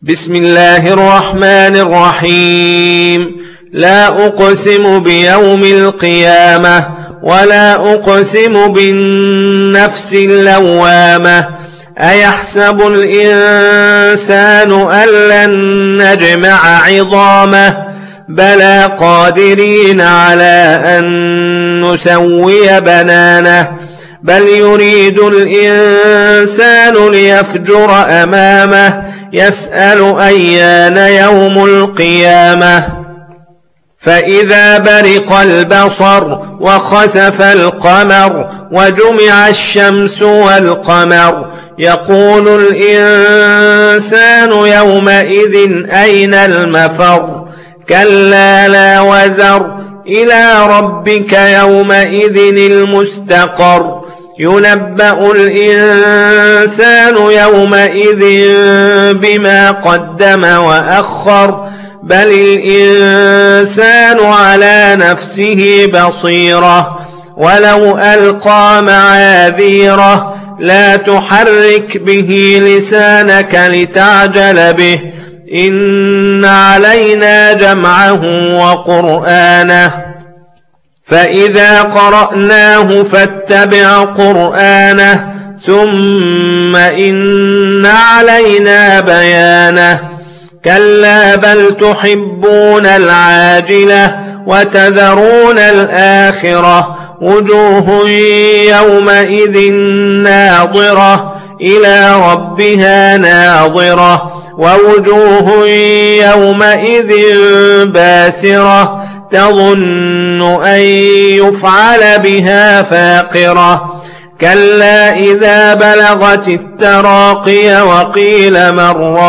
بسم الله الرحمن الرحيم. لا أقسم بيوم القيامة ولا أقسم بالنفس اللوامة. أيحسب الإنسان أن لن نجمع عظامه بلى قادرين على أن نسوي بنانه بل يريد الإنسان ليفجر أمامه يسأل أيان يوم القيامة. فإذا برق البصر وخسف القمر وجمع الشمس والقمر يقول الإنسان يومئذ أين المفر كلا لا وزر إلى ربك يومئذ المستقر ينبأ الإنسان يومئذ بما قدم وأخر بل الإنسان على نفسه بصيرة ولو ألقى معاذيره لا تحرك به لسانك لتعجل به إن علينا جمعه وقرآنه فإذا قرأناه فاتبع قرآنه ثم إن علينا بيانه كلا بل تحبون العاجلة وتذرون الآخرة وجوه يومئذ ناظرة إلى ربها ناظرة ووجوه يومئذ باسرة تظن أن يفعل بها فاقرة كلا إذا بلغت التراقي وقيل من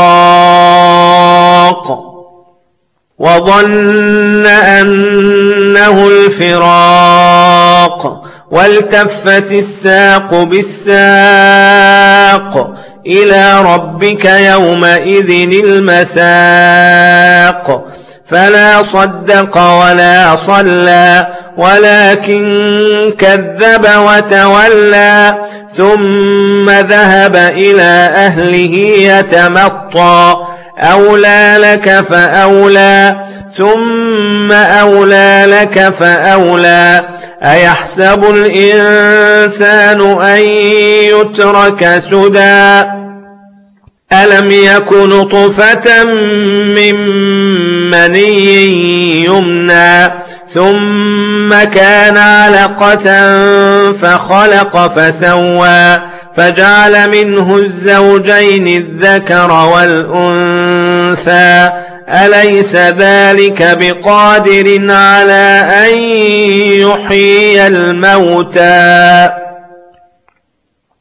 راق وظن أنه الفراق والتفت الساق بالساق إلى ربك يومئذ المساق فلا صدق ولا صلى ولكن كذب وتولى ثم ذهب إلى أهله يتمطى أولى لك فأولى ثم أولى لك فأولى أيحسب الإنسان أن يترك سدى ألم يك نطفة من مني يمنى ثم كان علقة فخلق فسوى فجعل منه الزوجين الذكر والأنثى أليس ذلك بقادر على أن يحيي الموتى